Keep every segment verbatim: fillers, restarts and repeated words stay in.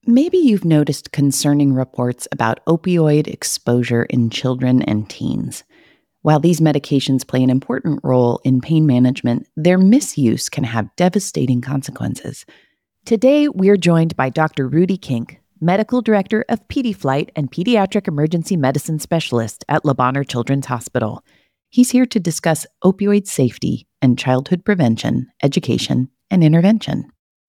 Maybe you've noticed concerning reports about opioid exposure in children and teens. While these medications play an important role in pain management, their misuse can have devastating consequences. Today, we're joined by Doctor Rudy Kink, Medical Director of PediFlight and Pediatric Emergency Medicine Specialist at Le Bonheur Children's Hospital. He's here to discuss opioid safety and childhood prevention, education, and intervention.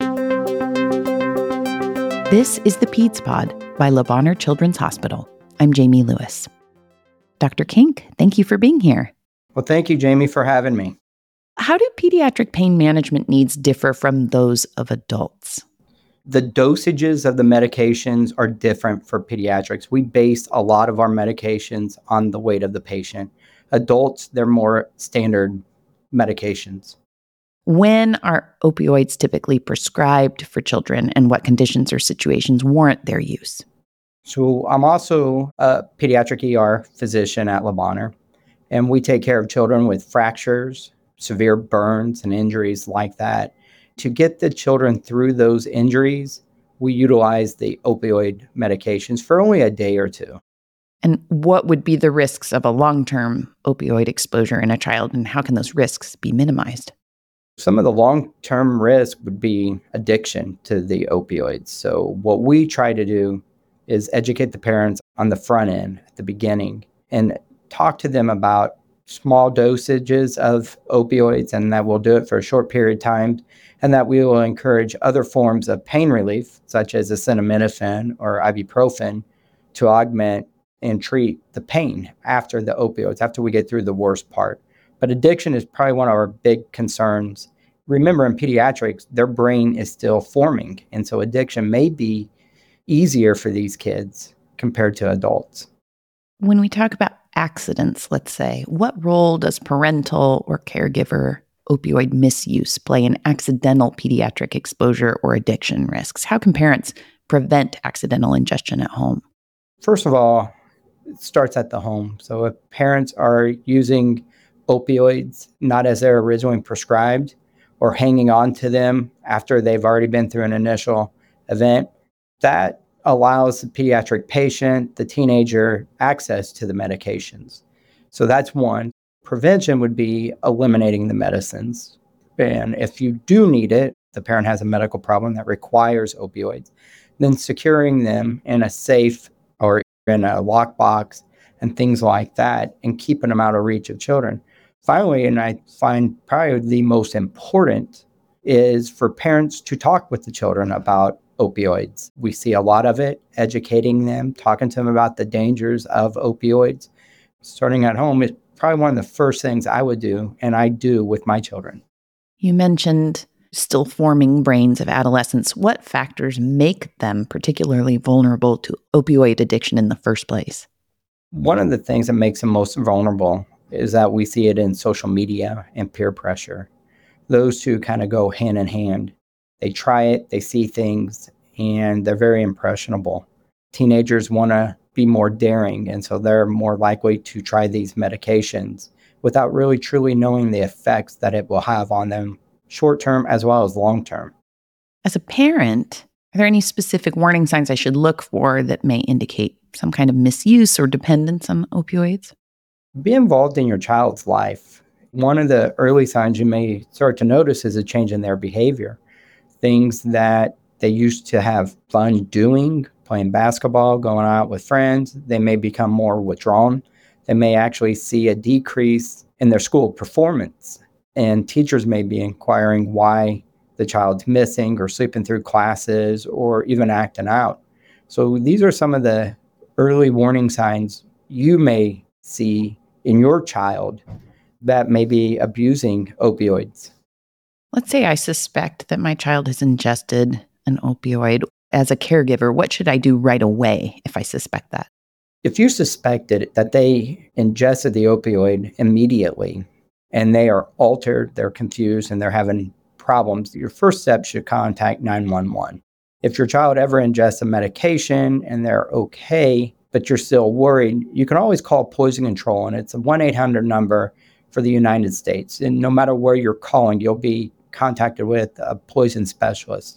This is the Peds Pod by Le Bonheur Children's Hospital. I'm Jamie Lewis. Doctor Kink, thank you for being here. Well, thank you, Jamie, for having me. How do pediatric pain management needs differ from those of adults? The dosages of the medications are different for pediatrics. We base a lot of our medications on the weight of the patient. Adults, they're more standard medications. When are opioids typically prescribed for children, and what conditions or situations warrant their use? So I'm also a pediatric E R physician at Le Bonheur, and we take care of children with fractures, severe burns, and injuries like that. To get the children through those injuries, we utilize the opioid medications for only a day or two. And what would be the risks of a long-term opioid exposure in a child, and how can those risks be minimized? Some of the long-term risk would be addiction to the opioids. So what we try to do is educate the parents on the front end, at the beginning, and talk to them about small dosages of opioids, and that we'll do it for a short period of time, and that we will encourage other forms of pain relief, such as acetaminophen or ibuprofen, to augment and treat the pain after the opioids, after we get through the worst part. But addiction is probably one of our big concerns. Remember, in pediatrics, their brain is still forming, and so addiction may be easier for these kids compared to adults. When we talk about accidents, let's say, what role does parental or caregiver opioid misuse play in accidental pediatric exposure or addiction risks? How can parents prevent accidental ingestion at home? First of all, it starts at the home. So if parents are using opioids not as they're originally prescribed or hanging on to them after they've already been through an initial event, that allows the pediatric patient, the teenager, access to the medications. So that's one. Prevention would be eliminating the medicines. And if you do need it, the parent has a medical problem that requires opioids, then securing them in a safe or in a lockbox and things like that, and keeping them out of reach of children. Finally, and I find probably the most important, is for parents to talk with the children about opioids. We see a lot of it, educating them, talking to them about the dangers of opioids. Starting at home is probably one of the first things I would do, and I do with my children. You mentioned still forming brains of adolescents. What factors make them particularly vulnerable to opioid addiction in the first place? One of the things that makes them most vulnerable is that we see it in social media and peer pressure. Those two kind of go hand in hand. They try it, they see things, and they're very impressionable. Teenagers want to be more daring, and so they're more likely to try these medications without really truly knowing the effects that it will have on them short-term as well as long-term. As a parent, are there any specific warning signs I should look for that may indicate some kind of misuse or dependence on opioids? Be involved in your child's life. One of the early signs you may start to notice is a change in their behavior. Things that they used to have fun doing, playing basketball, going out with friends, they may become more withdrawn. They may actually see a decrease in their school performance. And teachers may be inquiring why the child's missing or sleeping through classes or even acting out. So these are some of the early warning signs you may see in your child that may be abusing opioids. Let's say I suspect that my child has ingested an opioid. As a caregiver, what should I do right away if I suspect that? If you suspected that they ingested the opioid immediately and they are altered, they're confused, and they're having problems, your first step should contact nine one one. If your child ever ingests a medication and they're okay, but you're still worried, you can always call Poison Control, and it's a one eight hundred number for the United States. And no matter where you're calling, you'll be contacted with a poison specialist.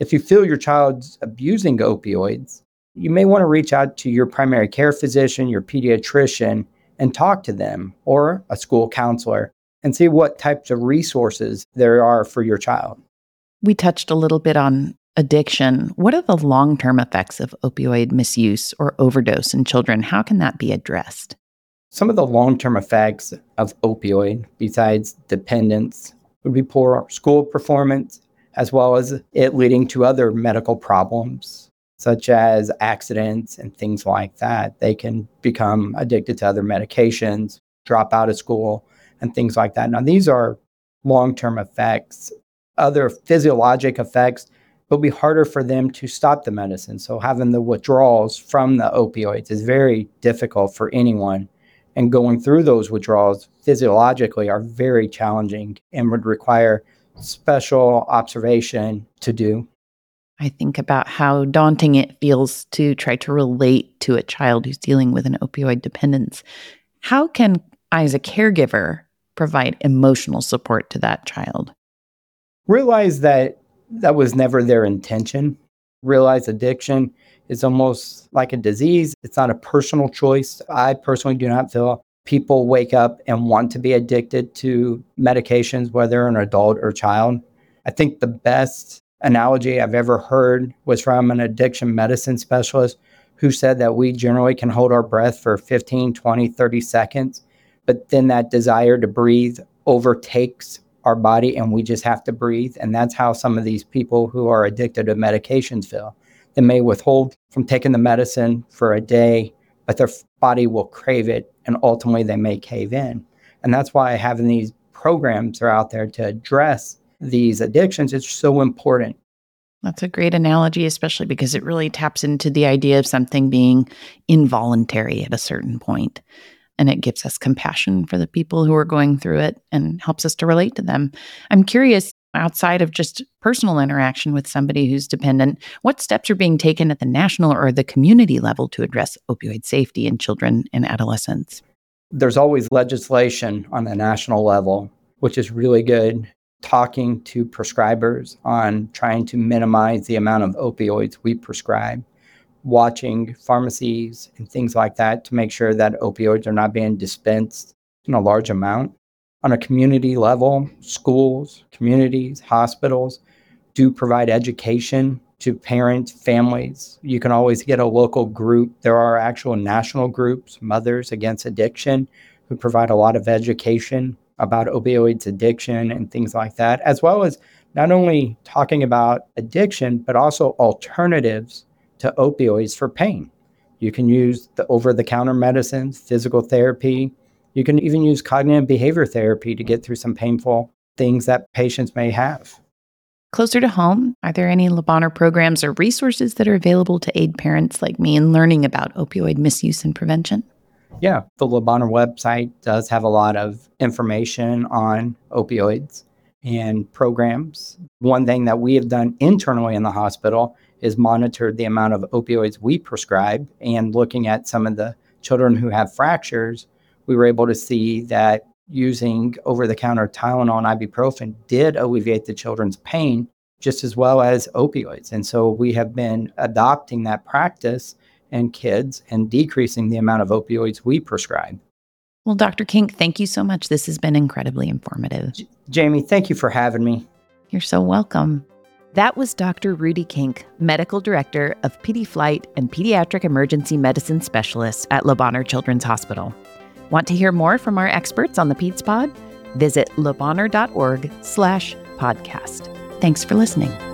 If you feel your child's abusing opioids, you may want to reach out to your primary care physician, your pediatrician, and talk to them or a school counselor and see what types of resources there are for your child. We touched a little bit on addiction. What are the long-term effects of opioid misuse or overdose in children? How can that be addressed? Some of the long-term effects of opioid, besides dependence, would be poor school performance, as well as it leading to other medical problems, such as accidents and things like that. They can become addicted to other medications, drop out of school, and things like that. Now, these are long-term effects. Other physiologic effects will be harder for them to stop the medicine. So having the withdrawals from the opioids is very difficult for anyone. And going through those withdrawals physiologically are very challenging and would require special observation to do. I think about how daunting it feels to try to relate to a child who's dealing with an opioid dependence. How can I, as a caregiver, provide emotional support to that child? Realize that that was never their intention. Realize addiction is almost like a disease. It's not a personal choice. I personally do not feel people wake up and want to be addicted to medications, whether they're an adult or child. I think the best analogy I've ever heard was from an addiction medicine specialist who said that we generally can hold our breath for fifteen, twenty, thirty seconds, but then that desire to breathe overtakes our body and we just have to breathe. And that's how some of these people who are addicted to medications feel. They may withhold from taking the medicine for a day, but their body will crave it and ultimately they may cave in. And that's why having these programs are out there to address these addictions is so important. That's a great analogy, especially because it really taps into the idea of something being involuntary at a certain point. And it gives us compassion for the people who are going through it and helps us to relate to them. I'm curious, outside of just personal interaction with somebody who's dependent, what steps are being taken at the national or the community level to address opioid safety in children and adolescents? There's always legislation on the national level, which is really good. Talking to prescribers on trying to minimize the amount of opioids we prescribe. Watching pharmacies and things like that to make sure that opioids are not being dispensed in a large amount. On a community level, schools, communities, hospitals do provide education to parents, families. You can always get a local group. There are actual national groups, Mothers Against Addiction, who provide a lot of education about opioids addiction and things like that, as well as not only talking about addiction, but also alternatives to opioids for pain. You can use the over-the-counter medicines, physical therapy. You can even use cognitive behavior therapy to get through some painful things that patients may have. Closer to home, are there any Le Bonheur programs or resources that are available to aid parents like me in learning about opioid misuse and prevention? Yeah, the Le Bonheur website does have a lot of information on opioids and programs. One thing that we have done internally in the hospital is monitored the amount of opioids we prescribe, and looking at some of the children who have fractures, we were able to see that using over-the-counter Tylenol and ibuprofen did alleviate the children's pain just as well as opioids. And so we have been adopting that practice in kids and decreasing the amount of opioids we prescribe. Well, Doctor Kink, thank you so much. This has been incredibly informative. J- Jamie, thank you for having me. You're so welcome. That was Doctor Rudy Kink, Medical Director of PediFlight and Pediatric Emergency Medicine Specialist at Le Bonheur Children's Hospital. Want to hear more from our experts on the Peds Pod? Visit lebonheur.org slash podcast. Thanks for listening.